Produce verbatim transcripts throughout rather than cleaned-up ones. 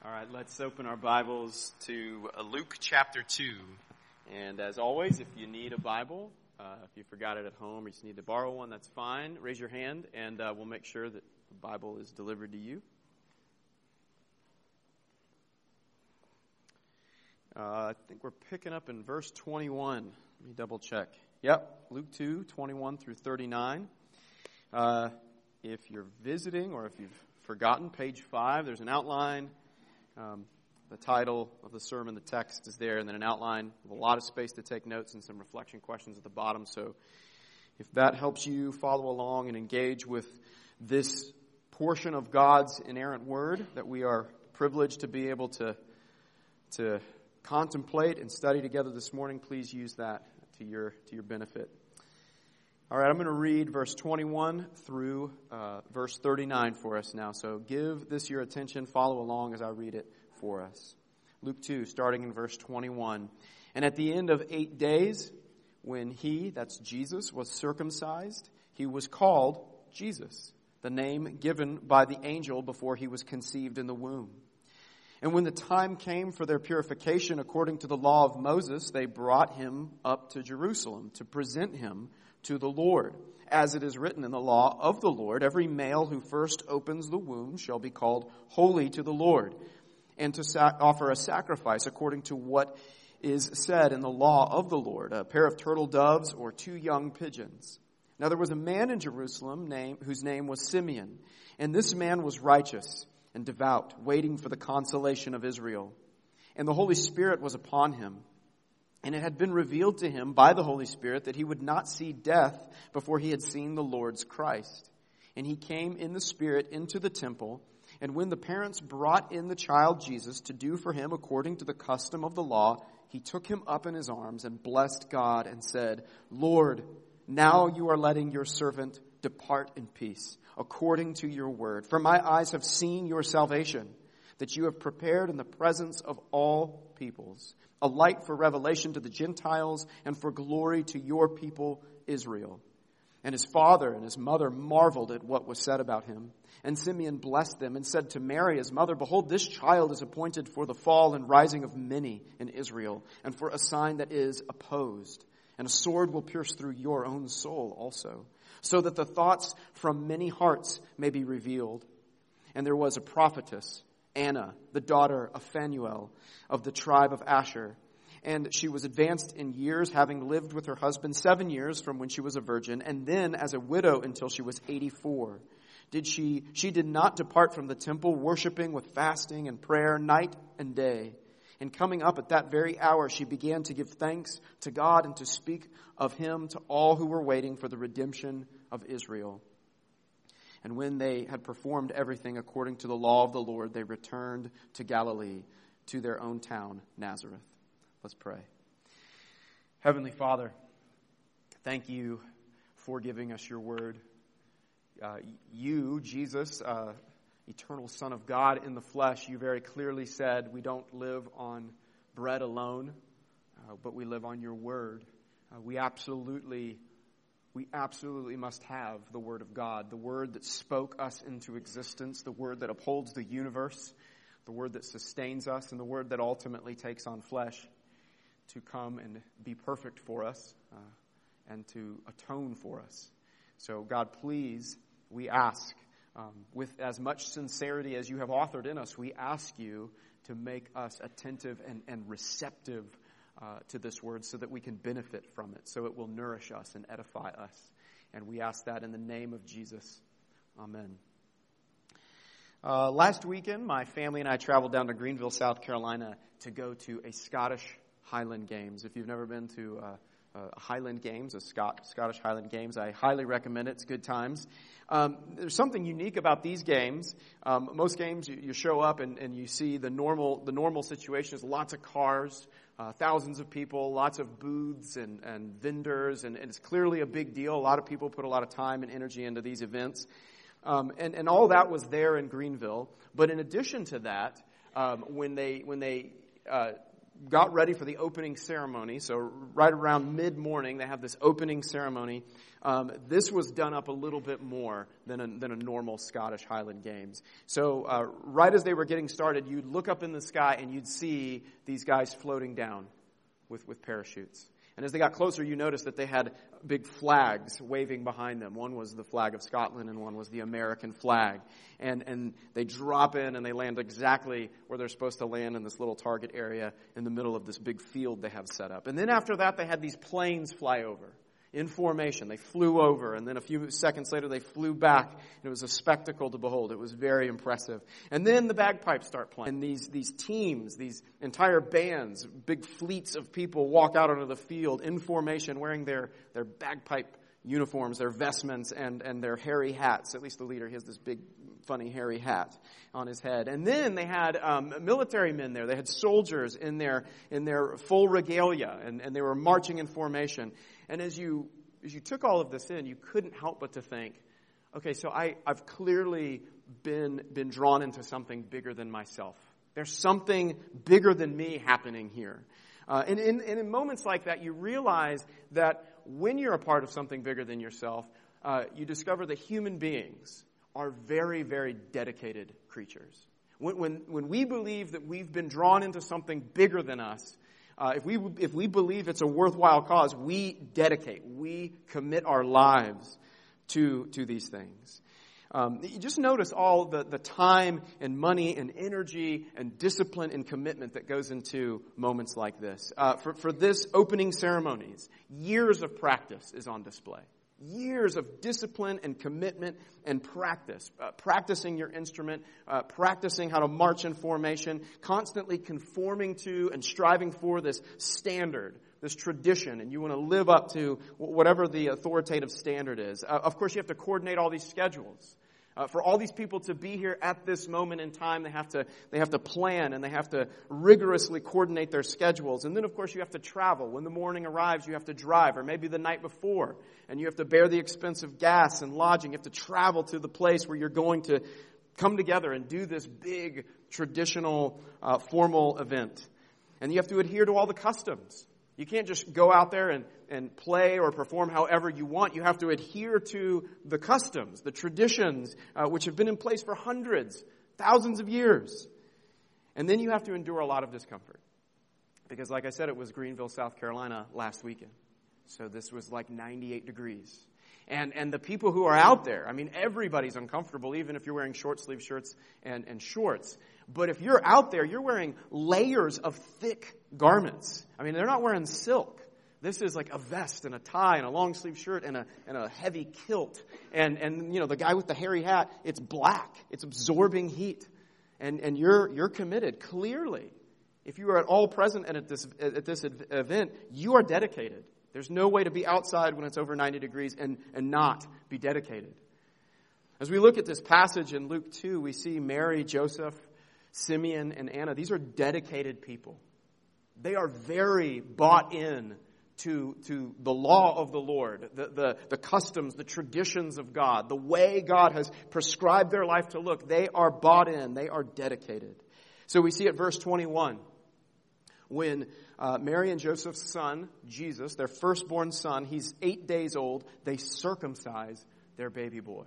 All right, let's open our Bibles to Luke chapter two. And as always, if you need a Bible, uh, if you forgot it at home or you just need to borrow one, that's fine. Raise your hand and uh, we'll make sure that the Bible is delivered to you. Uh, I think we're picking up in verse twenty-one. Let me double check. Yep, Luke two, twenty-one through thirty-nine. Uh, if you're visiting or if you've forgotten, page five, there's an outline. Um, the title of the sermon, the text is there, and then an outline with a lot of space to take notes and some reflection questions at the bottom. So if that helps you follow along and engage with this portion of God's inerrant word that we are privileged to be able to, to contemplate and study together this morning, please use that to your, to your benefit. All right, I'm going to read verse twenty-one through uh, verse thirty-nine for us now. So give this your attention. Follow along as I read it for us. Luke two, starting in verse twenty-one. And at the end of eight days, when he, that's Jesus, was circumcised, he was called Jesus, the name given by the angel before he was conceived in the womb. And when the time came for their purification according to the law of Moses, they brought him up to Jerusalem to present him to the Lord. As it is written in the law of the Lord, every male who first opens the womb shall be called holy to the Lord, and to sac- offer a sacrifice according to what is said in the law of the Lord, a pair of turtle doves or two young pigeons. Now there was a man in Jerusalem name, whose name was Simeon, and this man was righteous and devout, waiting for the consolation of Israel. And the Holy Spirit was upon him. And it had been revealed to him by the Holy Spirit that he would not see death before he had seen the Lord's Christ. And he came in the Spirit into the temple. And when the parents brought in the child Jesus to do for him according to the custom of the law, he took him up in his arms and blessed God and said, Lord, now you are letting your servant depart in peace, according to your word. For my eyes have seen your salvation, that you have prepared in the presence of all peoples, a light for revelation to the Gentiles and for glory to your people Israel. And his father and his mother marveled at what was said about him. And Simeon blessed them and said to Mary, his mother, Behold, this child is appointed for the fall and rising of many in Israel, and for a sign that is opposed. And a sword will pierce through your own soul also, so that the thoughts from many hearts may be revealed. And there was a prophetess, Anna, the daughter of Phanuel, of the tribe of Asher. And she was advanced in years, having lived with her husband seven years from when she was a virgin, and then as a widow until she was eighty-four. Did she, she did not depart from the temple, worshiping with fasting and prayer night and day. And coming up at that very hour, she began to give thanks to God and to speak of him to all who were waiting for the redemption of Israel. And when they had performed everything according to the law of the Lord, they returned to Galilee, to their own town, Nazareth. Let's pray. Heavenly Father, thank you for giving us your word. Uh, you, Jesus, uh, eternal Son of God in the flesh, you very clearly said we don't live on bread alone, uh, but we live on your word. Uh, we absolutely We absolutely must have the Word of God, the Word that spoke us into existence, the Word that upholds the universe, the Word that sustains us, and the Word that ultimately takes on flesh to come and be perfect for us uh, and to atone for us. So God, please, we ask, um, with as much sincerity as you have authored in us, we ask you to make us attentive and, and receptive Uh, to this word so that we can benefit from it, so it will nourish us and edify us. And we ask that in the name of Jesus. Amen. Uh, last weekend, my family and I traveled down to Greenville, South Carolina to go to a Scottish Highland Games. If you've never been to uh, uh, Highland Games, a Scot- Scottish Highland Games, I highly recommend it. It's good times. Um, there's something unique about these games. Um, most games, you, you show up and, and you see the normal the normal situation is lots of cars, uh, thousands of people, lots of booths and, and vendors, and, and it's clearly a big deal. A lot of people put a lot of time and energy into these events. Um, and, and all that was there in Greenville. But in addition to that, um, when they when they uh, got ready for the opening ceremony. So right around mid-morning, they have this opening ceremony. Um, this was done up a little bit more than a, than a normal Scottish Highland Games. So uh, right as they were getting started, you'd look up in the sky and you'd see these guys floating down with, with parachutes. And as they got closer, you noticed that they had big flags waving behind them. One was the flag of Scotland and one was the American flag. And and they drop in and they land exactly where they're supposed to land in this little target area in the middle of this big field they have set up. And then after that, they had these planes fly over in formation. They flew over, and then a few seconds later, they flew back. And it was a spectacle to behold. It was very impressive. And then the bagpipes start playing. And these, these teams, these entire bands, big fleets of people walk out onto the field in formation wearing their, their bagpipe uniforms, their vestments, and, and their hairy hats. At least the leader, he has this big, funny, hairy hat on his head. And then they had um, military men there. They had soldiers in their, in their full regalia, and, and they were marching in formation. And as you as you took all of this in, you couldn't help but to think, okay, so I, I've clearly been been drawn into something bigger than myself. There's something bigger than me happening here. Uh, and, in, and in moments like that, you realize that when you're a part of something bigger than yourself, uh, you discover that human beings are very, very dedicated creatures. When, when, when we believe that we've been drawn into something bigger than us, Uh, if we if we believe it's a worthwhile cause, we dedicate, we commit our lives to to these things. Um, you just notice all the, the time and money and energy and discipline and commitment that goes into moments like this. Uh, for, for this opening ceremonies, years of practice is on display. Years of discipline and commitment and practice. Uh, practicing your instrument, uh, practicing how to march in formation, constantly conforming to and striving for this standard, this tradition, and you want to live up to whatever the authoritative standard is. Uh, of course, you have to coordinate all these schedules. Uh, for all these people to be here at this moment in time, they have to they have to plan and they have to rigorously coordinate their schedules. And then, of course, you have to travel. When the morning arrives, you have to drive, or maybe the night before, and you have to bear the expense of gas and lodging. You have to travel to the place where you're going to come together and do this big, traditional, uh, formal event. And you have to adhere to all the customs. You can't just go out there and, and play or perform however you want. You have to adhere to the customs, the traditions, uh, which have been in place for hundreds, thousands of years. And then you have to endure a lot of discomfort. Because like I said, it was Greenville, South Carolina last weekend. So this was like ninety-eight degrees. And and the people who are out there, I mean, everybody's uncomfortable, even if you're wearing short-sleeve shirts and, and shorts. But if you're out there, you're wearing layers of thick garments. I mean, they're not wearing silk. This is like a vest and a tie and a long-sleeve shirt and a and a heavy kilt. And, and you know, the guy with the hairy hat, it's black. It's absorbing heat. And and you're you're committed, clearly. If you are at all present at this at this event, you are dedicated. There's no way to be outside when it's over ninety degrees and, and not be dedicated. As we look at this passage in Luke two, we see Mary, Joseph, Simeon, and Anna. These are dedicated people. They are very bought in to, to the law of the Lord, the, the, the customs, the traditions of God, the way God has prescribed their life to look. They are bought in. They are dedicated. So we see at verse twenty-one, when uh, Mary and Joseph's son, Jesus, their firstborn son, he's eight days old, they circumcise their baby boy.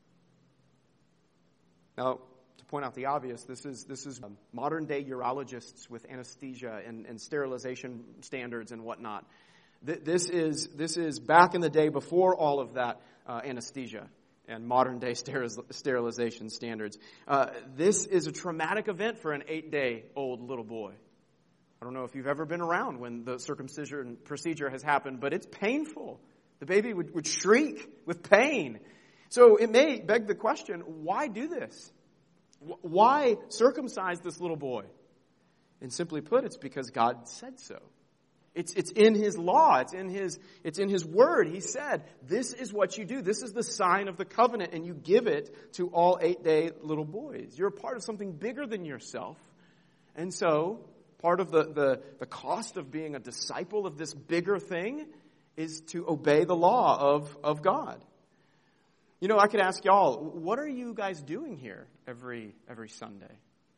Now, to point out the obvious, this is this is um, modern-day urologists with anesthesia and, and sterilization standards and whatnot. Th- this is this is back in the day before all of that uh, anesthesia and modern-day steril- sterilization standards. Uh, this is a traumatic event for an eight-day-old little boy. I don't know if you've ever been around when the circumcision procedure has happened, but it's painful. The baby would, would shriek with pain. So it may beg the question, why do this? Why circumcise this little boy? And simply put, it's because God said so. It's it's in His law. It's in His it's in His word. He said, this is what you do. This is the sign of the covenant, and you give it to all eight-day little boys. You're a part of something bigger than yourself. And so part of the, the, the cost of being a disciple of this bigger thing is to obey the law of, of God. You know, I could ask y'all, what are you guys doing here every every Sunday?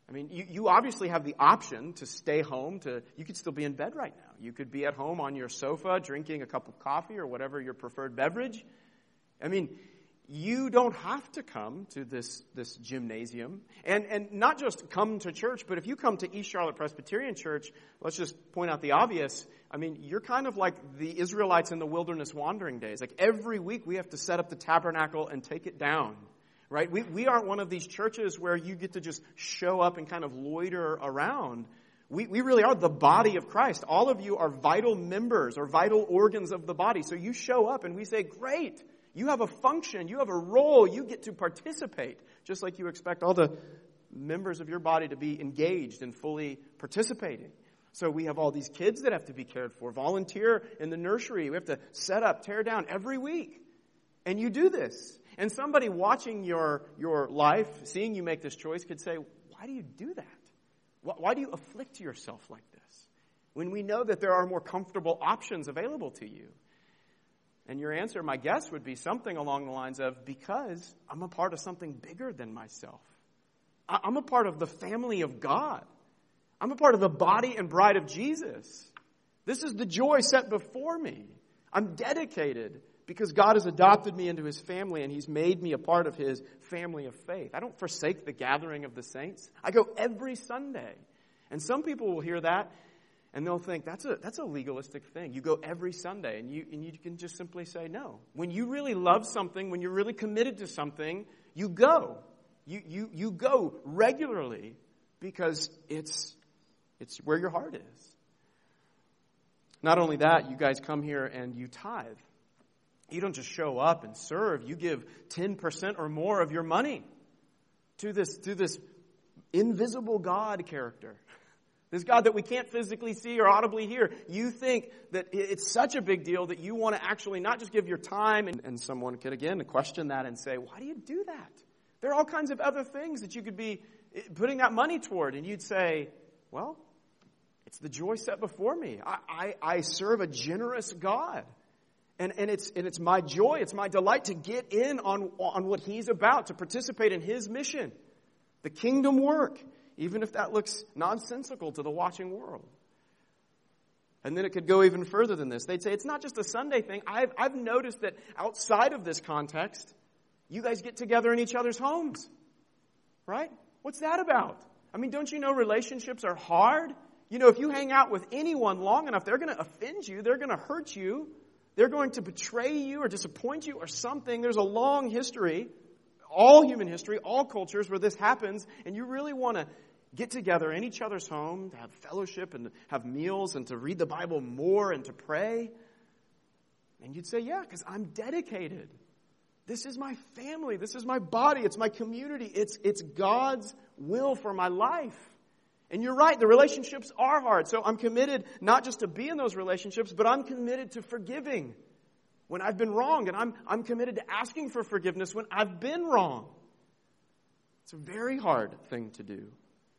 I mean, you, you obviously have the option to stay home. To you could still be in bed right now. You could be at home on your sofa drinking a cup of coffee or whatever your preferred beverage. I mean, you don't have to come to this, this gymnasium. And, and not just come to church, but if you come to East Charlotte Presbyterian Church, let's just point out the obvious. I mean, you're kind of like the Israelites in the wilderness wandering days. Like every week we have to set up the tabernacle and take it down. Right? We we aren't one of these churches where you get to just show up and kind of loiter around. We we really are the body of Christ. All of you are vital members or vital organs of the body. So you show up and we say, great, you have a function, you have a role, you get to participate. Just like you expect all the members of your body to be engaged and fully participating. So we have all these kids that have to be cared for, volunteer in the nursery. We have to set up, tear down every week. And you do this. And somebody watching your, your life, seeing you make this choice, could say, why do you do that? Why, why do you afflict yourself like this? When we know that there are more comfortable options available to you. And your answer, my guess, would be something along the lines of, because I'm a part of something bigger than myself. I, I'm a part of the family of God. I'm a part of the body and bride of Jesus. This is the joy set before me. I'm dedicated because God has adopted me into his family and he's made me a part of his family of faith. I don't forsake the gathering of the saints. I go every Sunday. And some people will hear that and they'll think that's a that's a legalistic thing. You go every Sunday and you and you can just simply say no. When you really love something, when you're really committed to something, you go. You you you go regularly because it's it's where your heart is. Not only that, you guys come here and you tithe. You don't just show up and serve. You give ten percent or more of your money to this, to this invisible God character. This God that we can't physically see or audibly hear. You think that it's such a big deal that you want to actually not just give your time. And, and someone could, again, question that and say, why do you do that? There are all kinds of other things that you could be putting that money toward. And you'd say, well, it's the joy set before me. I, I, I serve a generous God. And, and it's and it's my joy, it's my delight to get in on, on what he's about, to participate in his mission, the kingdom work, even if that looks nonsensical to the watching world. And then it could go even further than this. They'd say it's not just a Sunday thing. I've, I've noticed that outside of this context, you guys get together in each other's homes. Right? What's that about? I mean, don't you know relationships are hard? You know, if you hang out with anyone long enough, they're going to offend you, they're going to hurt you. They're going to betray you or disappoint you or something. There's a long history, all human history, all cultures where this happens. And you really want to get together in each other's home to have fellowship and to have meals and to read the Bible more and to pray. And you'd say, yeah, because I'm dedicated. This is my family. This is my body. It's my community. It's, it's God's will for my life. And you're right, the relationships are hard. So I'm committed not just to be in those relationships, but I'm committed to forgiving when I've been wronged. And I'm, I'm committed to asking for forgiveness when I've been wrong. It's a very hard thing to do.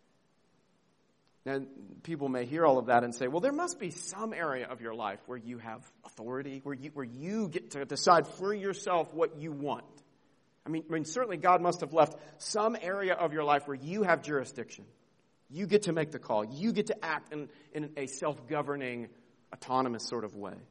Now, people may hear all of that and say, well, there must be some area of your life where you have authority, where you, where you get to decide for yourself what you want. I mean, I mean, certainly God must have left some area of your life where you have jurisdiction. You get to make the call. You get to act in, in a self-governing, autonomous sort of way.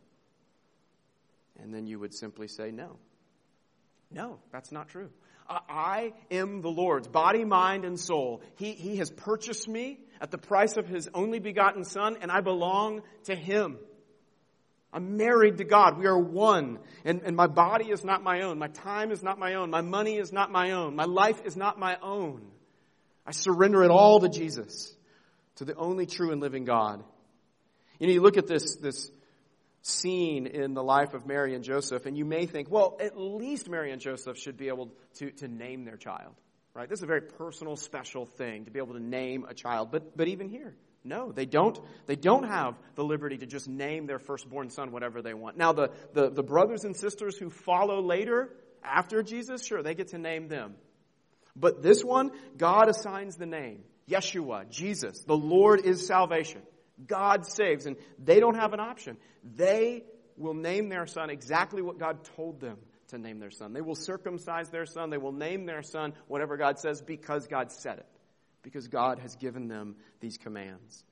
And then you would simply say, no. No, that's not true. I am the Lord's, body, mind, and soul. He, he has purchased me at the price of his only begotten Son, and I belong to him. I'm married to God. We are one. And, and my body is not my own. My time is not my own. My money is not my own. My life is not my own. I surrender it all to Jesus, to the only true and living God. You know, you look at this, this scene in the life of Mary and Joseph, and you may think, well, at least Mary and Joseph should be able to, to name their child. Right? This is a very personal, special thing, to be able to name a child. But but even here, no, they don't they don't have the liberty to just name their firstborn son whatever they want. Now, the, the, the brothers and sisters who follow later, after Jesus, sure, they get to name them. But this one, God assigns the name. Yeshua, Jesus, the Lord is salvation. God saves, and they don't have an option. They will name their son exactly what God told them to name their son. They will circumcise their son. They will name their son whatever God says because God said it. because God has given them these commands.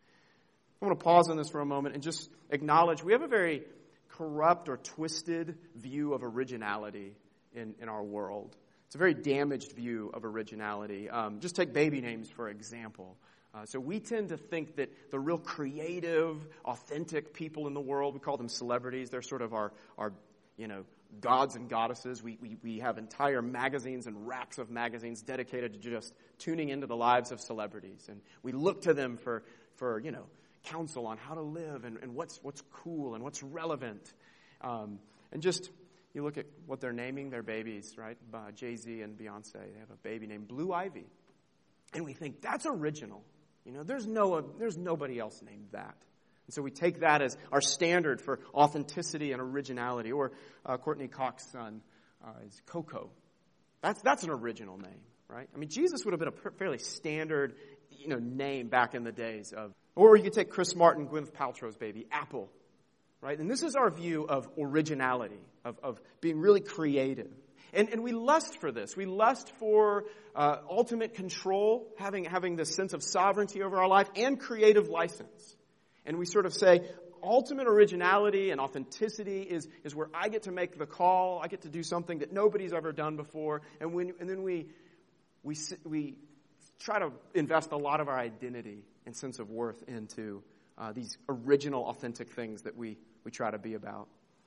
I want to pause on this for a moment and just acknowledge we have a very corrupt or twisted view of originality in, in our world. It's a very damaged view of originality. Um, just take baby names, for example. Uh, so we tend to think that the real creative, authentic people in the world, we call them celebrities. They're sort of our, our you know, gods and goddesses. We, we, we have entire magazines and racks of magazines dedicated to just tuning into the lives of celebrities. And we look to them for, for you know, counsel on how to live and, and what's what's cool and what's relevant. Um, and just, you look at what they're naming their babies, right? Uh, Jay-Z and Beyonce, they have a baby named Blue Ivy. And we think, that's original. You know, there's no there's nobody else named that. And so we take that as our standard for authenticity and originality. Or uh, Courtney Cox's son uh, is Coco. That's that's an original name, right? I mean, Jesus would have been a fairly standard, you know, name back in the days of. Or you could take Chris Martin, Gwyneth Paltrow's baby, Apple, right? And this is our view of originality, of, of being really creative. And, and we lust for this. We lust for uh, ultimate control, having, having this sense of sovereignty over our life, and creative license. And we sort of say, ultimate originality and authenticity is, is where I get to make the call. I get to do something that nobody's ever done before. And, when, and then we, we, we try to invest a lot of our identity and sense of worth into uh, these original, authentic things that we, we try to be about.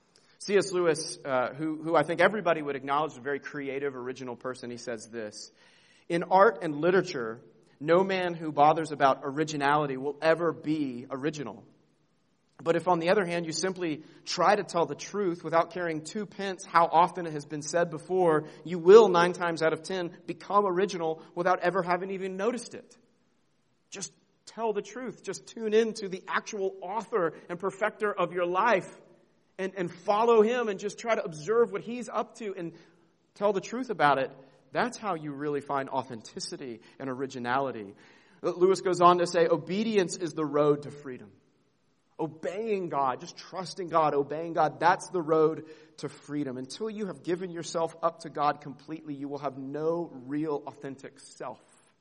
C S Lewis, uh, who, who I think everybody would acknowledge is a very creative, original person, he says this: in art and literature, no man who bothers about originality will ever be original. But if, on the other hand, you simply try to tell the truth without caring two pence how often it has been said before, you will, nine times out of ten, become original without ever having even noticed it. Just tell the truth. Just tune in to the actual author and perfecter of your life and, and follow him and just try to observe what he's up to and tell the truth about it. That's how you really find authenticity and originality. Lewis goes on to say, obedience is the road to freedom. Obeying God, just trusting God, obeying God, that's the road to freedom. Until you have given yourself up to God completely, you will have no real authentic self.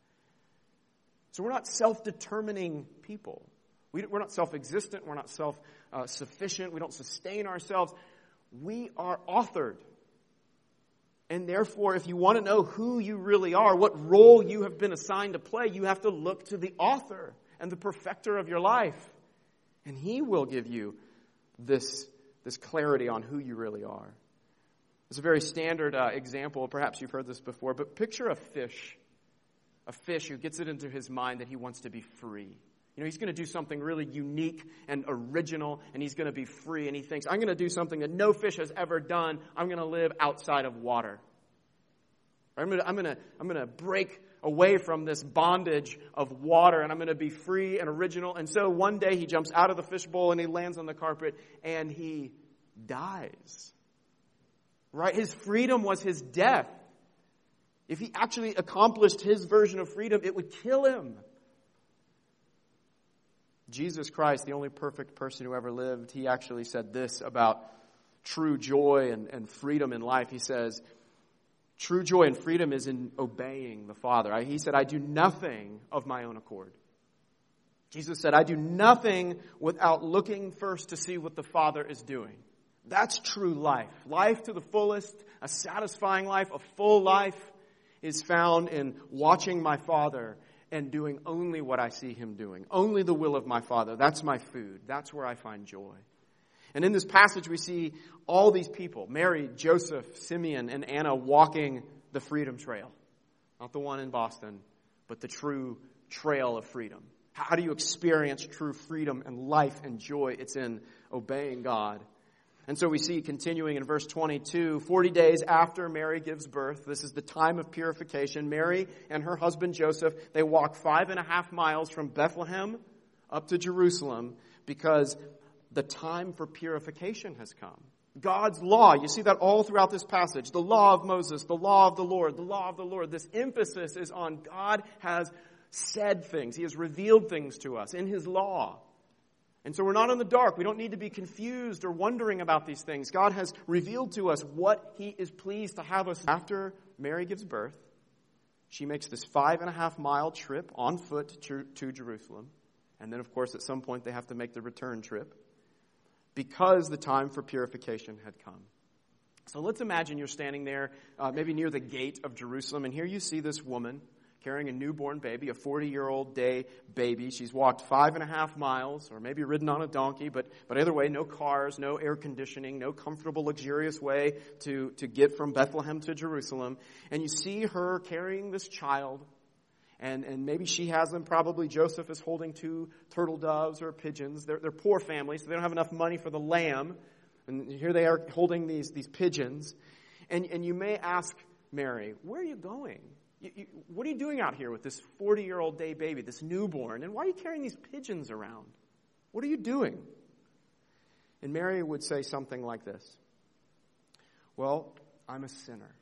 So we're not self-determining people. We, we're not self-existent. We're not self-sufficient. We don't sustain ourselves. We are authored. And therefore, if you want to know who you really are, what role you have been assigned to play, you have to look to the author and the perfecter of your life. And he will give you this, this clarity on who you really are. It's a very standard uh, example. Perhaps you've heard this before, but picture a fish. A fish who gets it into his mind that he wants to be free. You know, he's going to do something really unique and original, and he's going to be free. And he thinks, I'm going to do something that no fish has ever done. I'm going to live outside of water. I'm going to, I'm going to, I'm going to break away from this bondage of water, and I'm going to be free and original. And so one day he jumps out of the fishbowl and he lands on the carpet and he dies. Right? His freedom was his death. If he actually accomplished his version of freedom, it would kill him. Jesus Christ, the only perfect person who ever lived, he actually said this about true joy and, and freedom in life. He says, true joy and freedom is in obeying the Father. I, he said, I do nothing of my own accord. Jesus said, I do nothing without looking first to see what the Father is doing. That's true life. Life to the fullest, a satisfying life, a full life is found in watching my Father and doing only what I see him doing. Only the will of my Father. That's my food. That's where I find joy. And in this passage we see all these people, Mary, Joseph, Simeon, and Anna, walking the freedom trail. Not the one in Boston, but the true trail of freedom. How do you experience true freedom and life and joy? It's in obeying God. And so we see, continuing in verse twenty-two, forty days after Mary gives birth, this is the time of purification. Mary and her husband Joseph, they walk five and a half miles from Bethlehem up to Jerusalem because the time for purification has come. God's law, you see that all throughout this passage. The law of Moses, the law of the Lord, the law of the Lord. This emphasis is on God has said things. He has revealed things to us in his law. And so we're not in the dark. We don't need to be confused or wondering about these things. God has revealed to us what he is pleased to have us. After Mary gives birth, She makes this five and a half mile trip on foot to, to Jerusalem. And then, of course, at some point they have to make the return trip because the time for purification had come. So let's imagine you're standing there, uh, maybe near the gate of Jerusalem, and here you see this woman carrying a newborn baby, a forty-year-old day baby. She's walked five and a half miles, or maybe ridden on a donkey, but but either way, no cars, no air conditioning, no comfortable, luxurious way to, to get from Bethlehem to Jerusalem. And you see her carrying this child, and, and maybe she has them. Probably Joseph is holding two turtle doves or pigeons. They're, they're poor families, so they don't have enough money for the lamb. And here they are holding these, these pigeons. And, and you may ask Mary, where are you going? You, you, what are you doing out here with this forty-year-old day baby, this newborn? And why are you carrying these pigeons around? What are you doing? And Mary would say something like this. Well, I'm a sinner.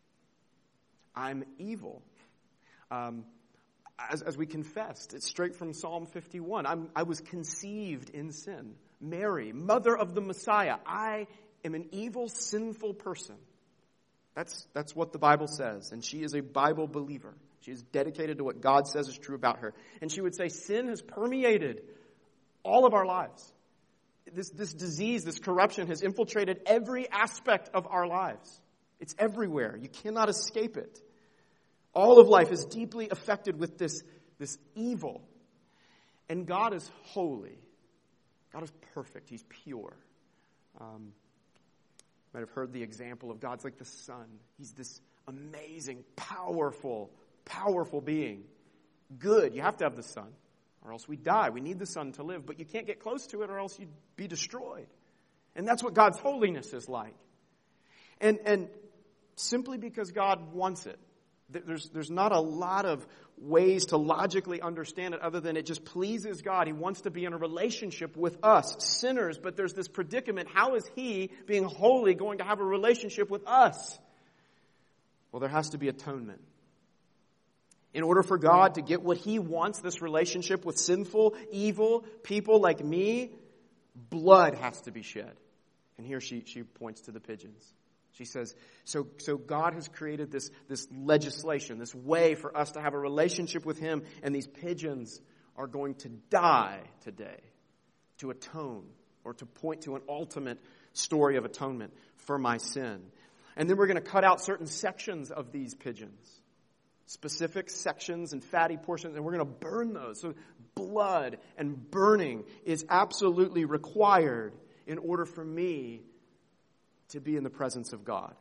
I'm evil. Um, as, as we confessed, it's straight from Psalm fifty-one. I'm, I was conceived in sin. Mary, mother of the Messiah, I am an evil, sinful person. That's, that's what the Bible says. And she is a Bible believer. She is dedicated to what God says is true about her. And she would say, sin has permeated all of our lives. This, this disease, this corruption has infiltrated every aspect of our lives. It's everywhere. You cannot escape it. All of life is deeply affected with this, this evil. And God is holy. God is perfect. He's pure. Um, you might have heard the example of God's like the sun. He's this amazing, powerful, powerful being. Good. You have to have the sun, or else we die. We need the sun to live, but you can't get close to it, or else you'd be destroyed. And that's what God's holiness is like. And and simply because God wants it, there's there's not a lot of ways to logically understand it other than it just pleases God. He wants to be in a relationship with us, sinners, but there's this predicament. How is He, being holy, going to have a relationship with us? Well, there has to be atonement. In order for God to get what He wants, this relationship with sinful, evil people like me, blood has to be shed. And here she, she points to the pigeons. She says, so, so God has created this, this legislation, this way for us to have a relationship with Him, and these pigeons are going to die today to atone or to point to an ultimate story of atonement for my sin. And then we're going to cut out certain sections of these pigeons, specific sections and fatty portions, and we're going to burn those. So blood and burning is absolutely required in order for me to be in the presence of God.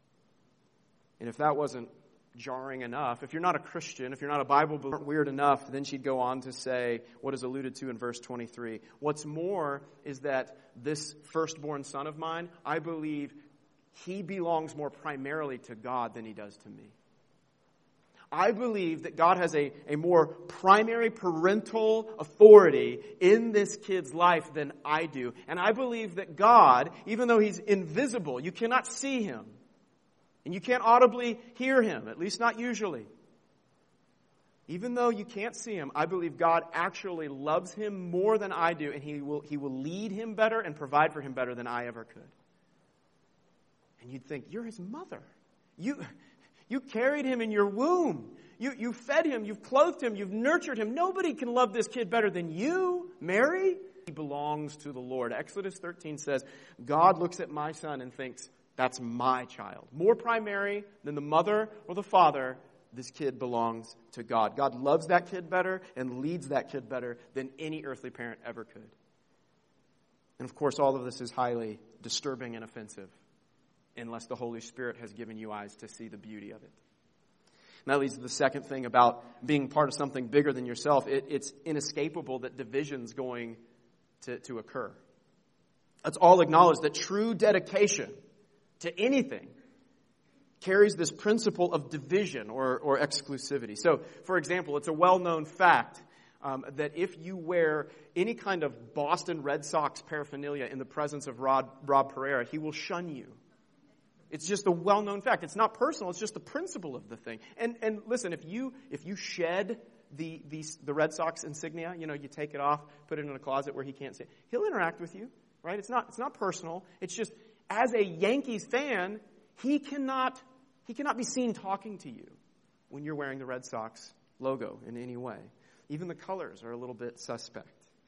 And if that wasn't jarring enough, if you're not a Christian, if you're not a Bible believer, weird enough, then she'd go on to say what is alluded to in verse twenty-three. What's more is that this firstborn son of mine, I believe he belongs more primarily to God than he does to me. I believe that God has a, a more primary parental authority in this kid's life than I do. And I believe that God, even though He's invisible, you cannot see Him. And you can't audibly hear Him, at least not usually. Even though you can't see Him, I believe God actually loves him more than I do, and He will, he will lead him better and provide for him better than I ever could. And you'd think, you're his mother. You... You carried him in your womb. You, you fed him. You've clothed him. You've nurtured him. Nobody can love this kid better than you, Mary. He belongs to the Lord. Exodus thirteen says, God looks at my son and thinks, that's my child. More primary than the mother or the father, this kid belongs to God. God loves that kid better and leads that kid better than any earthly parent ever could. And of course, all of this is highly disturbing and offensive, unless the Holy Spirit has given you eyes to see the beauty of it. And that leads to the second thing about being part of something bigger than yourself. It, it's inescapable that division's going to, to occur. Let's all acknowledge that true dedication to anything carries this principle of division or, or exclusivity. So, for example, it's a well-known fact um, that if you wear any kind of Boston Red Sox paraphernalia in the presence of Rod, Rob Pereira, he will shun you. It's just a well-known fact. It's not personal. It's just the principle of the thing. And and listen, if you if you shed the the, the Red Sox insignia, you know, you take it off, put it in a closet where he can't see it, he'll interact with you, right? It's not it's not personal. It's just as a Yankees fan, he cannot he cannot be seen talking to you. when you're wearing the Red Sox logo in any way. Even the colors are a little bit suspect.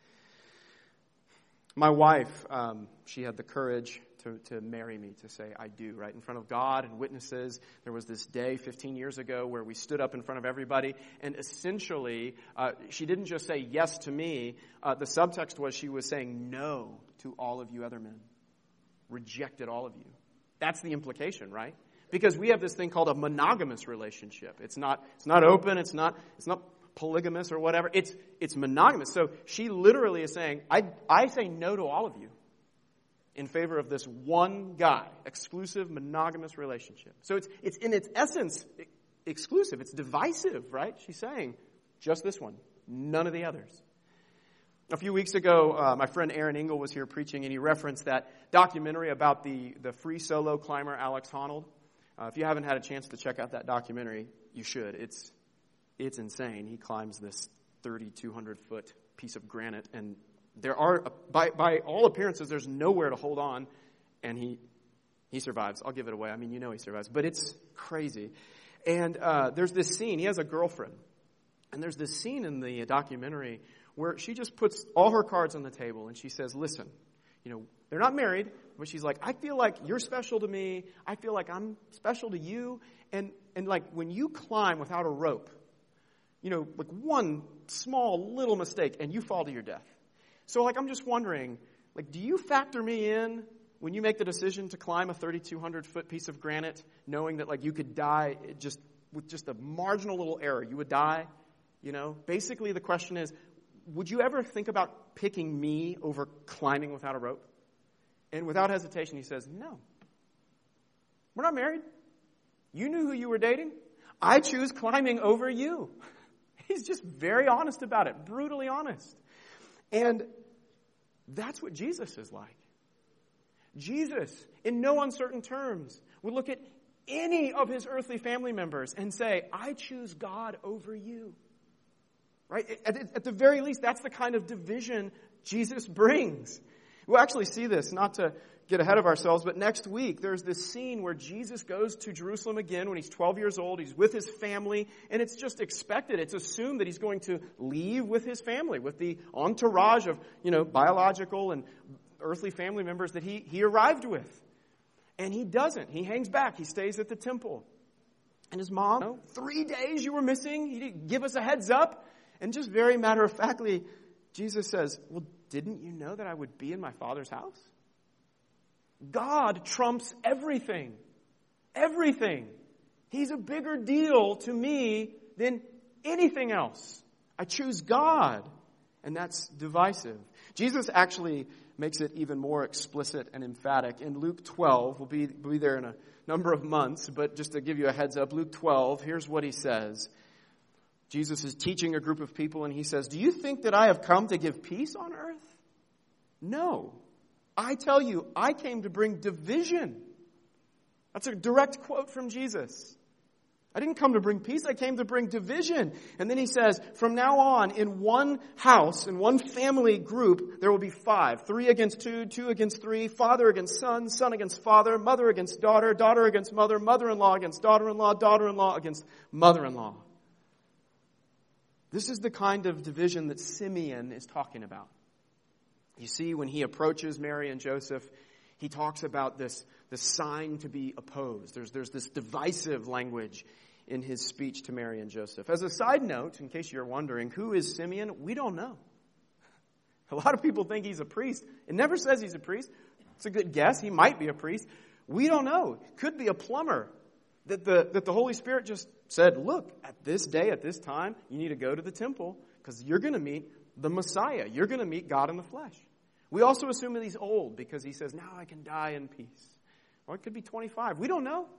My wife, um, she had the courage to, to marry me, to say, I do, right in front of God and witnesses. There was this day fifteen years ago where we stood up in front of everybody, and essentially, uh, she didn't just say yes to me. Uh, the subtext was she was saying no to all of you other men. Rejected all of you. That's the implication, right? Because we have this thing called a monogamous relationship. It's not, it's not open, it's not, it's not polygamous or whatever. It's it's monogamous. So she literally is saying, I I say no to all of you in favor of this one guy, exclusive monogamous relationship. So it's it's in its essence exclusive. It's divisive, right? She's saying just this one, none of the others. A few weeks ago, uh, my friend Aaron Engel was here preaching, and he referenced that documentary about the the free solo climber Alex Honnold. Uh, if you haven't had a chance to check out that documentary, you should. It's It's insane. He climbs this thirty-two hundred foot piece of granite, and there are, by by all appearances, there's nowhere to hold on, and he he survives. I'll give it away. I mean, you know he survives, but it's crazy. And uh, there's this scene. He has a girlfriend, and there's this scene in the documentary where she just puts all her cards on the table, and she says, "Listen, you know, they're not married, but she's like, I feel like you're special to me. I feel like I'm special to you, and and like when you climb without a rope." You know, like one small little mistake and you fall to your death. So like I'm just wondering, like do you factor me in when you make the decision to climb a thirty-two hundred foot piece of granite, knowing that like you could die just with just a marginal little error, you would die, you know? Basically the question is, would you ever think about picking me over climbing without a rope? And without hesitation he says, no. We're not married. You knew who you were dating. I choose climbing over you. He's just very honest about it, brutally honest. And that's what Jesus is like. Jesus, in no uncertain terms, would look at any of his earthly family members and say, I choose God over you. Right? At, at the very least, that's the kind of division Jesus brings. We'll actually see this, not to get ahead of ourselves, but next week there's this scene where Jesus goes to Jerusalem again when he's twelve years old. He's with his family, and it's just expected. It's assumed that he's going to leave with his family, with the entourage of, you know, biological and earthly family members that he, he arrived with. And he doesn't. He hangs back. He stays at the temple. And his mom, you know, three days you were missing. He didn't give us a heads up. And just very matter-of-factly, Jesus says, well, didn't you know that I would be in my Father's house? God trumps everything. Everything. He's a bigger deal to me than anything else. I choose God. And that's divisive. Jesus actually makes it even more explicit and emphatic. In Luke twelve, we'll be, we'll be there in a number of months, but just to give you a heads up, Luke twelve, here's what he says. Jesus is teaching a group of people, and he says, do you think that I have come to give peace on earth? No. I tell you, I came to bring division. That's a direct quote from Jesus. I didn't come to bring peace, I came to bring division. And then he says, from now on, in one house, in one family group, there will be five. Three against two, two against three, father against son, son against father, mother against daughter, daughter against mother, mother-in-law against daughter-in-law, daughter-in-law against mother-in-law. This is the kind of division that Simeon is talking about. You see, when he approaches Mary and Joseph, he talks about this, this sign to be opposed. There's, there's this divisive language in his speech to Mary and Joseph. As a side note, in case you're wondering, who is Simeon? We don't know. A lot of people think he's a priest. It never says he's a priest. It's a good guess. He might be a priest. We don't know. Could be a plumber. That the, that the Holy Spirit just said, look, at this day, at this time, you need to go to the temple because you're going to meet the Messiah. You're going to meet God in the flesh. We also assume that he's old because he says, now I can die in peace. Or it could be twenty-five. We don't know.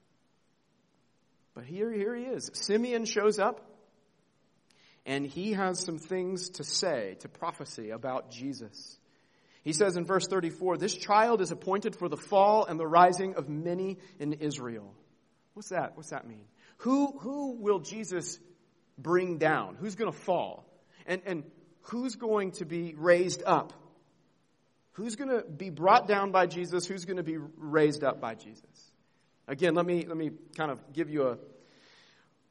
But here, here he is. Simeon shows up, and he has some things to say, to prophecy about Jesus. He says in verse thirty-four, this child is appointed for the fall and the rising of many in Israel. What's that? What's that mean? Who, who will Jesus bring down? Who's going to fall? And, and who's going to be raised up? Who's going to be brought down by Jesus? Who's going to be raised up by Jesus? Again, let me let me kind of give you a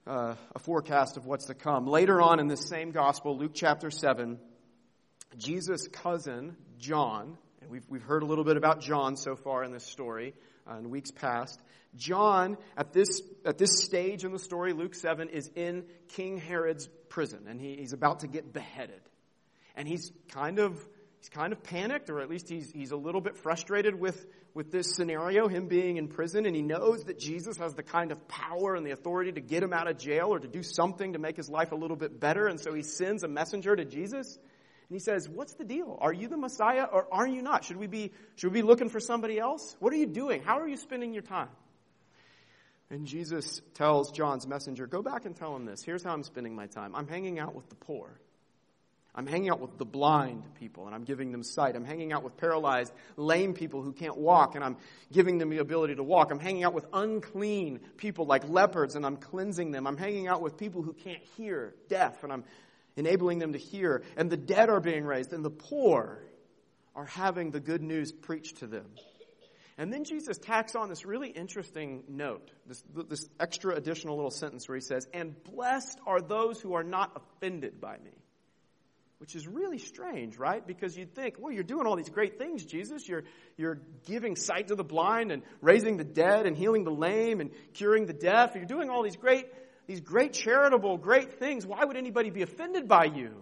uh, a forecast of what's to come. Later on in this same gospel, Luke chapter seven, Jesus' cousin, John, and we've, we've heard a little bit about John so far in this story uh, in weeks past. John, at this at this stage in the story, Luke seven, is in King Herod's prison, and he, he's about to get beheaded. And he's kind of he's kind of panicked, or at least he's he's a little bit frustrated with, with this scenario, him being in prison, and he knows that Jesus has the kind of power and the authority to get him out of jail or to do something to make his life a little bit better, and so he sends a messenger to Jesus. And he says, "What's the deal? Are you the Messiah or are you not? Should we be should we be looking for somebody else? What are you doing? How are you spending your time?" And Jesus tells John's messenger, "Go back and tell him this. Here's how I'm spending my time. I'm hanging out with the poor. I'm hanging out with the blind people, and I'm giving them sight. I'm hanging out with paralyzed, lame people who can't walk, and I'm giving them the ability to walk. I'm hanging out with unclean people like leopards, and I'm cleansing them. I'm hanging out with people who can't hear, deaf, and I'm enabling them to hear. And the dead are being raised, and the poor are having the good news preached to them." And then Jesus tacks on this really interesting note, this, this extra additional little sentence where he says, "And blessed are those who are not offended by me." Which is really strange, right? Because you'd think, well, you're doing all these great things, Jesus. You're, you're giving sight to the blind and raising the dead and healing the lame and curing the deaf. You're doing all these great, these great charitable, great things. Why would anybody be offended by you?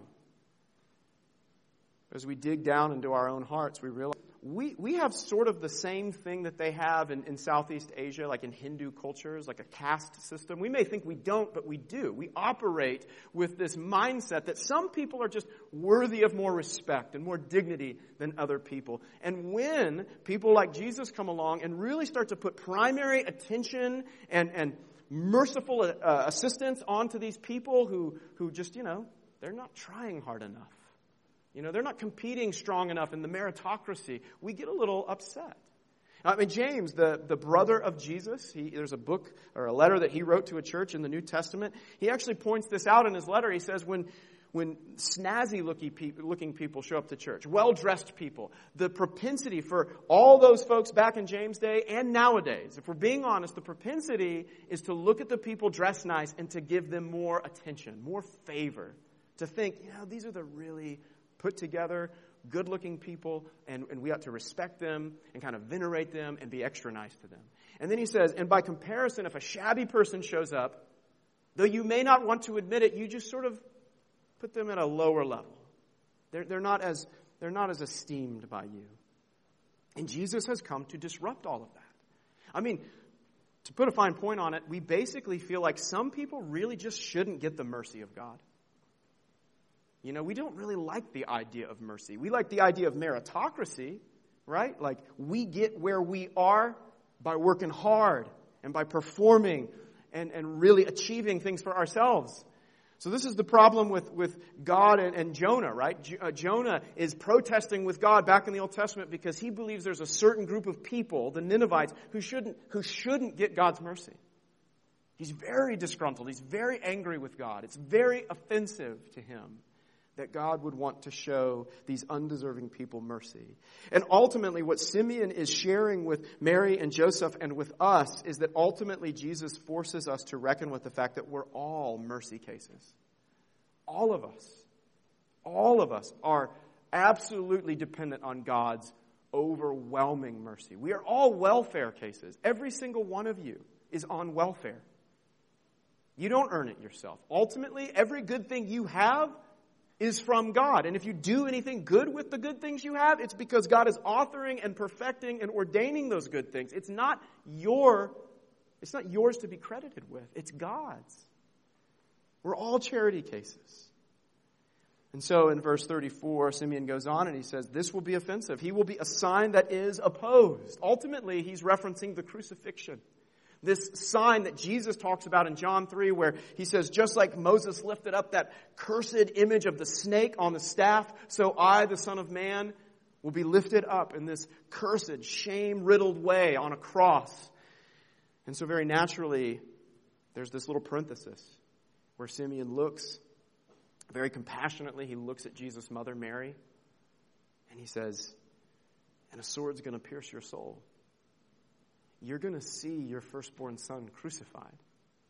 As we dig down into our own hearts, we realize we, we have sort of the same thing that they have in, in Southeast Asia, like in Hindu cultures, like a caste system. We may think we don't, but we do. We operate with this mindset that some people are just worthy of more respect and more dignity than other people. And when people like Jesus come along and really start to put primary attention and, and merciful uh, assistance onto these people who, who just, you know, they're not trying hard enough. You know, they're not competing strong enough in the meritocracy. We get a little upset. I mean, James, the, the brother of Jesus, he, there's a book or a letter that he wrote to a church in the New Testament. He actually points this out in his letter. He says when, when snazzy looking people show up to church, well-dressed people, the propensity for all those folks back in James' day and nowadays, if we're being honest, the propensity is to look at the people dressed nice and to give them more attention, more favor. To think, you know, these are the really put together, good-looking people, and, and we ought to respect them and kind of venerate them and be extra nice to them. And then he says, and by comparison, if a shabby person shows up, though you may not want to admit it, you just sort of put them at a lower level. They're, they're not as, they're not as esteemed by you. And Jesus has come to disrupt all of that. I mean, to put a fine point on it, we basically feel like some people really just shouldn't get the mercy of God. You know, we don't really like the idea of mercy. We like the idea of meritocracy, right? Like, we get where we are by working hard and by performing and, and really achieving things for ourselves. So this is the problem with, with God and, and Jonah, right? J- uh, Jonah is protesting with God back in the Old Testament because he believes there's a certain group of people, the Ninevites, who shouldn't, who shouldn't get God's mercy. He's very disgruntled. He's very angry with God. It's very offensive to him that God would want to show these undeserving people mercy. And ultimately, what Simeon is sharing with Mary and Joseph and with us is that ultimately Jesus forces us to reckon with the fact that we're all mercy cases. All of us. All of us are absolutely dependent on God's overwhelming mercy. We are all welfare cases. Every single one of you is on welfare. You don't earn it yourself. Ultimately, every good thing you have is from God. And if you do anything good with the good things you have, it's because God is authoring and perfecting and ordaining those good things. It's not your, it's not yours to be credited with. It's God's. We're all charity cases. And so in verse thirty-four, Simeon goes on and he says, this will be offensive. He will be a sign that is opposed. Ultimately, he's referencing the crucifixion. This sign that Jesus talks about in John three, where he says, just like Moses lifted up that cursed image of the snake on the staff, so I, the Son of Man, will be lifted up in this cursed, shame-riddled way on a cross. And so very naturally, there's this little parenthesis where Simeon looks, very compassionately, he looks at Jesus' mother, Mary, and he says, and a sword's going to pierce your soul. You're going to see your firstborn son crucified.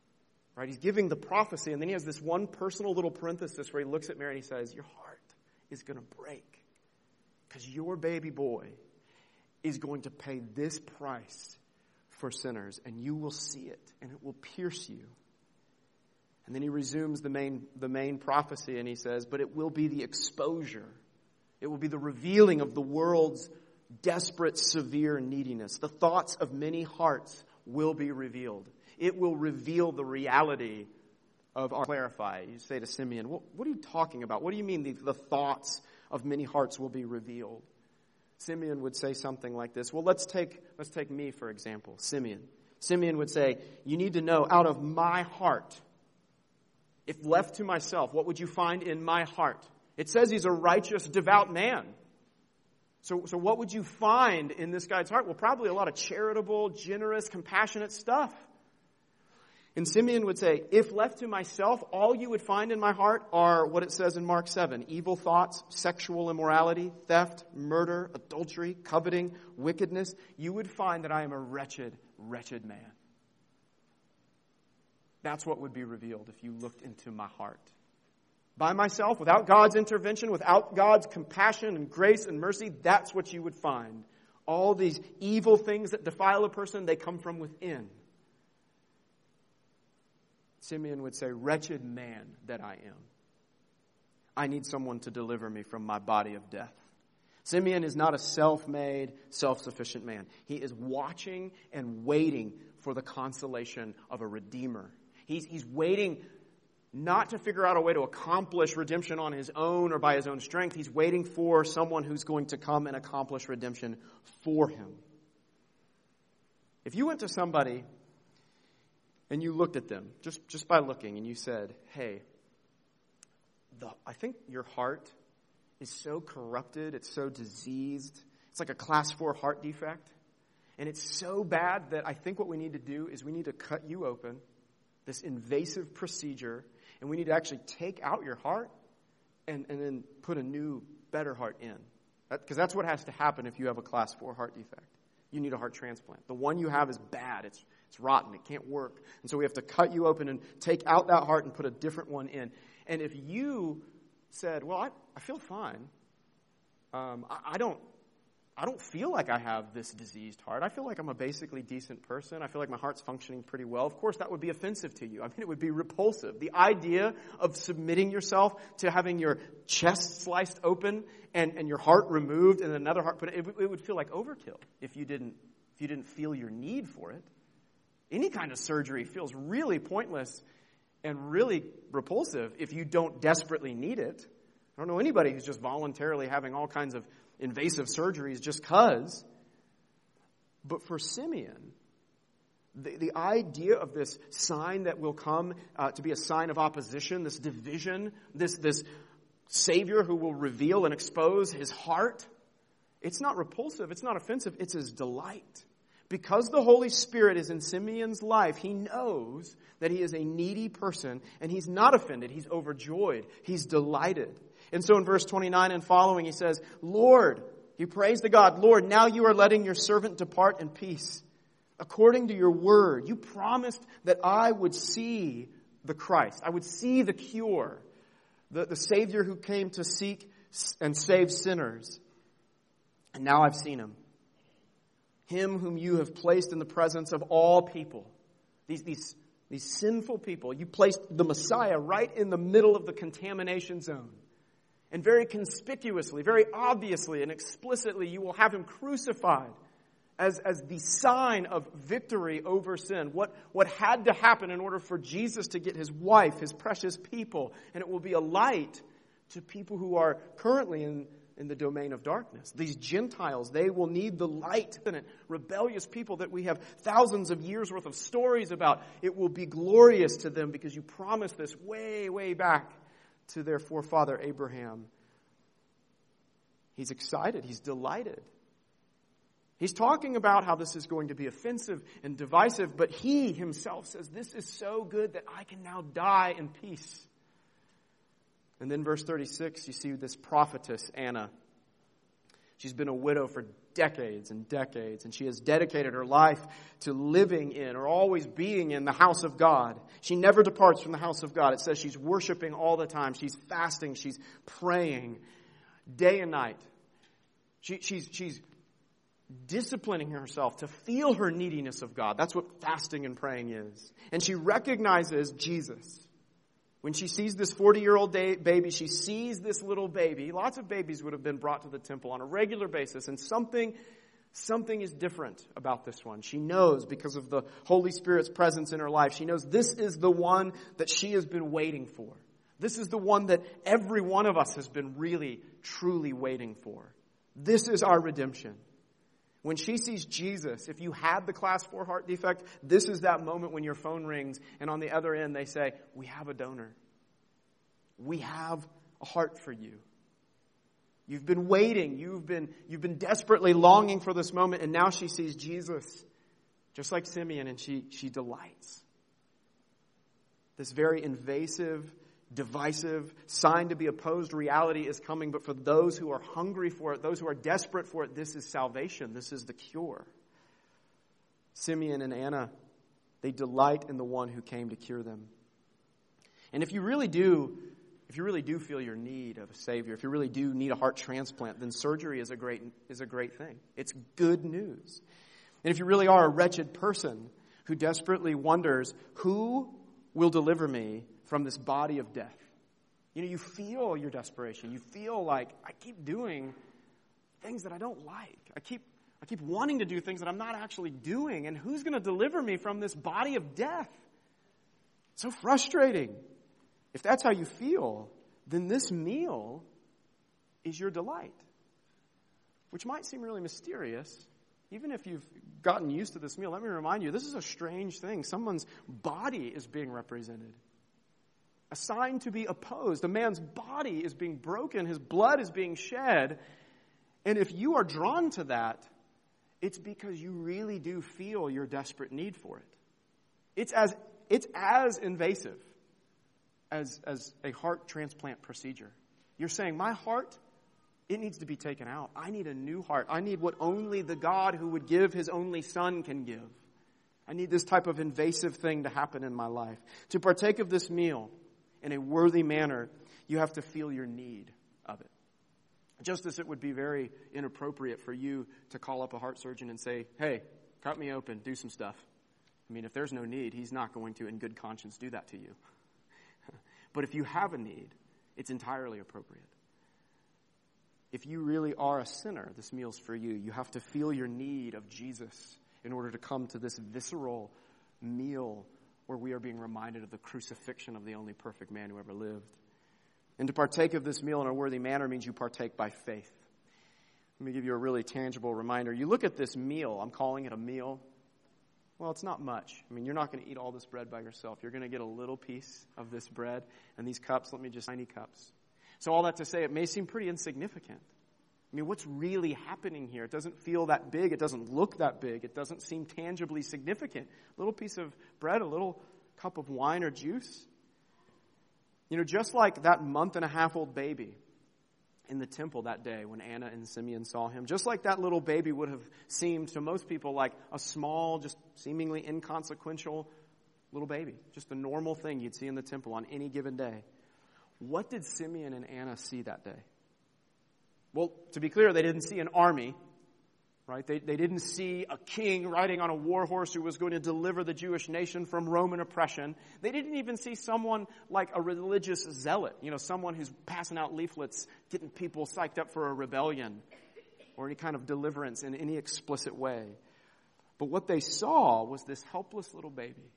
Right? He's giving the prophecy, and then he has this one personal little parenthesis where he looks at Mary and he says, your heart is going to break because your baby boy is going to pay this price for sinners, and you will see it, and it will pierce you. And then he resumes the main, the main prophecy, and he says, but it will be the exposure. It will be the revealing of the world's desperate, severe neediness. The thoughts of many hearts will be revealed. It will reveal the reality of our clarify. You say to Simeon, what, what are you talking about? What do you mean the, the thoughts of many hearts will be revealed? Simeon would say something like this. Well, let's take, let's take me, for example, Simeon. Simeon would say, you need to know out of my heart, if left to myself, what would you find in my heart? It says he's a righteous, devout man. So, so what would you find in this guy's heart? Well, probably a lot of charitable, generous, compassionate stuff. And Simeon would say, if left to myself, all you would find in my heart are what it says in Mark seven, evil thoughts, sexual immorality, theft, murder, adultery, coveting, wickedness. You would find that I am a wretched, wretched man. That's what would be revealed if you looked into my heart. By myself, without God's intervention, without God's compassion and grace and mercy, that's what you would find. All these evil things that defile a person, they come from within. Simeon would say, wretched man that I am. I need someone to deliver me from my body of death. Simeon is not a self-made, self-sufficient man. He is watching and waiting for the consolation of a Redeemer. He's, he's waiting not to figure out a way to accomplish redemption on his own or by his own strength. He's waiting for someone who's going to come and accomplish redemption for him. If you went to somebody and you looked at them, just, just by looking, and you said, hey, the, I think your heart is so corrupted, it's so diseased, it's like a class four heart defect, and it's so bad that I think what we need to do is we need to cut you open, this invasive procedure, and we need to actually take out your heart and, and then put a new, better heart in. Because that, that's what has to happen if you have a class four heart defect. You need a heart transplant. The one you have is bad. It's it's rotten. It can't work. And so we have to cut you open and take out that heart and put a different one in. And if you said, well, I, I feel fine. Um, I, I don't I don't feel like I have this diseased heart. I feel like I'm a basically decent person. I feel like my heart's functioning pretty well. Of course, that would be offensive to you. I mean, it would be repulsive. The idea of submitting yourself to having your chest sliced open and, and your heart removed and another heart put in, it, it would feel like overkill if you didn't if you didn't feel your need for it. Any kind of surgery feels really pointless and really repulsive if you don't desperately need it. I don't know anybody who's just voluntarily having all kinds of invasive surgeries just because. But for Simeon, the, the idea of this sign that will come uh, to be a sign of opposition, this division, this, this Savior who will reveal and expose his heart, it's not repulsive, it's not offensive, it's his delight. Because the Holy Spirit is in Simeon's life, he knows that he is a needy person, and he's not offended. He's overjoyed. He's delighted. And so in verse twenty-nine and following, he says, Lord, he prays to God, Lord, now you are letting your servant depart in peace. According to your word, you promised that I would see the Christ. I would see the cure, the, the Savior who came to seek and save sinners. And now I've seen him. Him whom you have placed in the presence of all people. These, these, these sinful people. You placed the Messiah right in the middle of the contamination zone. And very conspicuously, very obviously and explicitly, you will have him crucified as, as the sign of victory over sin. What, what had to happen in order for Jesus to get his wife, his precious people. And it will be a light to people who are currently in in the domain of darkness. These Gentiles, they will need the light. Rebellious people that we have thousands of years worth of stories about. It will be glorious to them because you promised this way, way back to their forefather Abraham. He's excited. He's delighted. He's talking about how this is going to be offensive and divisive, but he himself says, this is so good that I can now die in peace. And then verse thirty-six, you see this prophetess, Anna. She's been a widow for decades and decades, and she has dedicated her life to living in or always being in the house of God. She never departs from the house of God. It says she's worshiping all the time. She's fasting. She's praying day and night. She, she's, she's disciplining herself to feel her neediness of God. That's what fasting and praying is. And she recognizes Jesus. When she sees this forty-year-old baby, she sees this little baby. Lots of babies would have been brought to the temple on a regular basis, and something, something is different about this one. She knows, because of the Holy Spirit's presence in her life, she knows this is the one that she has been waiting for. This is the one that every one of us has been really, truly waiting for. This is our redemption. When she sees Jesus, if you had the class four heart defect, this is that moment when your phone rings and on the other end they say, we have a donor. We have a heart for you. You've been waiting. You've been, you've been desperately longing for this moment, and now she sees Jesus, just like Simeon, and she, she delights. This very invasive, divisive, sign to be opposed reality is coming, but for those who are hungry for it, those who are desperate for it, this is salvation. This is the cure. Simeon and Anna, they delight in the one who came to cure them. And if you really do, if you really do feel your need of a Savior, if you really do need a heart transplant, then surgery is a great, is a great thing. It's good news. And if you really are a wretched person who desperately wonders, who will deliver me from this body of death? You know, you feel your desperation. You feel like, I keep doing things that I don't like. I keep I keep wanting to do things that I'm not actually doing. And who's going to deliver me from this body of death? It's so frustrating. If that's how you feel, then this meal is your delight. Which might seem really mysterious. Even if you've gotten used to this meal, let me remind you, this is a strange thing. Someone's body is being represented. A sign to be opposed. A man's body is being broken. His blood is being shed. And if you are drawn to that, it's because you really do feel your desperate need for it. It's as, it's as invasive as, as a heart transplant procedure. You're saying, my heart, it needs to be taken out. I need a new heart. I need what only the God who would give his only Son can give. I need this type of invasive thing to happen in my life. To partake of this meal in a worthy manner, you have to feel your need of it. Just as it would be very inappropriate for you to call up a heart surgeon and say, hey, cut me open, do some stuff. I mean, if there's no need, he's not going to, in good conscience, do that to you. But if you have a need, it's entirely appropriate. If you really are a sinner, this meal's for you. You have to feel your need of Jesus in order to come to this visceral meal where we are being reminded of the crucifixion of the only perfect man who ever lived. And to partake of this meal in a worthy manner means you partake by faith. Let me give you a really tangible reminder. You look at this meal, I'm calling it a meal. Well, it's not much. I mean, you're not going to eat all this bread by yourself. You're going to get a little piece of this bread, and these cups, let me just, tiny cups. So all that to say, it may seem pretty insignificant. I mean, what's really happening here? It doesn't feel that big. It doesn't look that big. It doesn't seem tangibly significant. A little piece of bread, a little cup of wine or juice. You know, just like that month and a half old baby in the temple that day when Anna and Simeon saw him, just like that little baby would have seemed to most people like a small, just seemingly inconsequential little baby. Just a normal thing you'd see in the temple on any given day. What did Simeon and Anna see that day? Well, to be clear, they didn't see an army, right? They, they didn't see a king riding on a war horse who was going to deliver the Jewish nation from Roman oppression. They didn't even see someone like a religious zealot, you know, someone who's passing out leaflets, getting people psyched up for a rebellion or any kind of deliverance in any explicit way. But what they saw was this helpless little baby.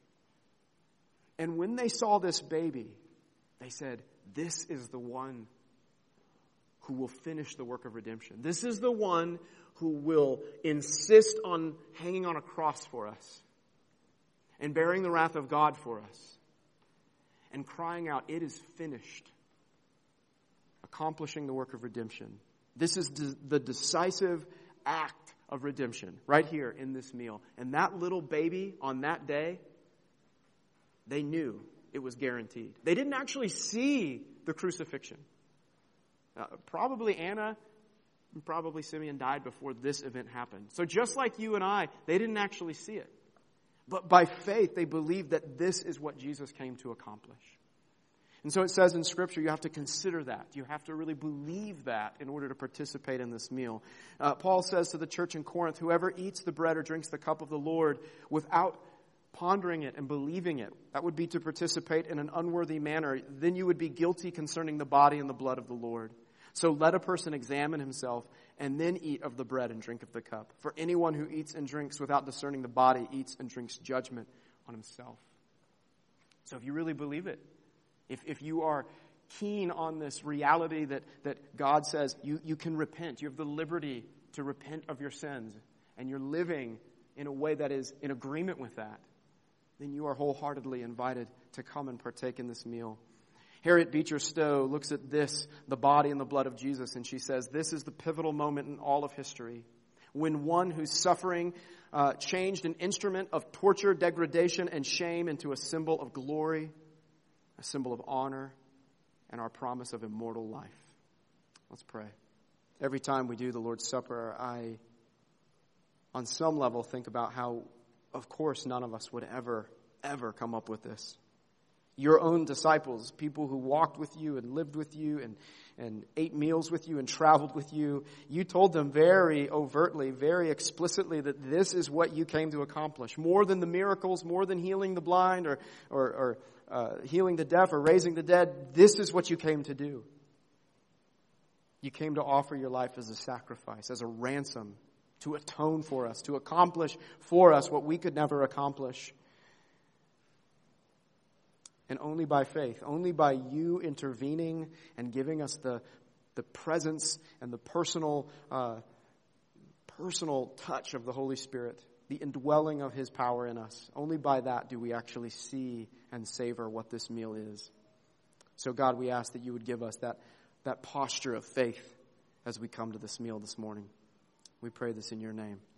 And when they saw this baby, they said, this is the one who will finish the work of redemption. This is the one who will insist on hanging on a cross for us and bearing the wrath of God for us and crying out, it is finished, accomplishing the work of redemption. This is the decisive act of redemption right here in this meal. And that little baby on that day, they knew it was guaranteed. They didn't actually see the crucifixion. Uh, probably Anna And probably Simeon died before this event happened. So just like you and I, they didn't actually see it. But by faith, they believed that this is what Jesus came to accomplish. And so it says in Scripture, you have to consider that. You have to really believe that in order to participate in this meal. Uh, Paul says to the church in Corinth, whoever eats the bread or drinks the cup of the Lord without pondering it and believing it, that would be to participate in an unworthy manner. Then you would be guilty concerning the body and the blood of the Lord. So let a person examine himself and then eat of the bread and drink of the cup. For anyone who eats and drinks without discerning the body eats and drinks judgment on himself. So if you really believe it, if if you are keen on this reality that, that God says you, you can repent, you have the liberty to repent of your sins, and you're living in a way that is in agreement with that, then you are wholeheartedly invited to come and partake in this meal. Harriet Beecher Stowe looks at this, the body and the blood of Jesus, and she says, this is the pivotal moment in all of history when one whose suffering uh, changed an instrument of torture, degradation, and shame into a symbol of glory, a symbol of honor, and our promise of immortal life. Let's pray. Every time we do the Lord's Supper, I, on some level, think about how, of course, none of us would ever, ever come up with this. Your own disciples, people who walked with you and lived with you and, and ate meals with you and traveled with you, you told them very overtly, very explicitly that this is what you came to accomplish. More than the miracles, more than healing the blind or, or, or uh, healing the deaf or raising the dead, this is what you came to do. You came to offer your life as a sacrifice, as a ransom, to atone for us, to accomplish for us what we could never accomplish. And only by faith, only by you intervening and giving us the, the presence and the personal, uh, personal touch of the Holy Spirit, the indwelling of His power in us. Only by that do we actually see and savor what this meal is. So God, we ask that you would give us that, that posture of faith as we come to this meal this morning. We pray this in your name.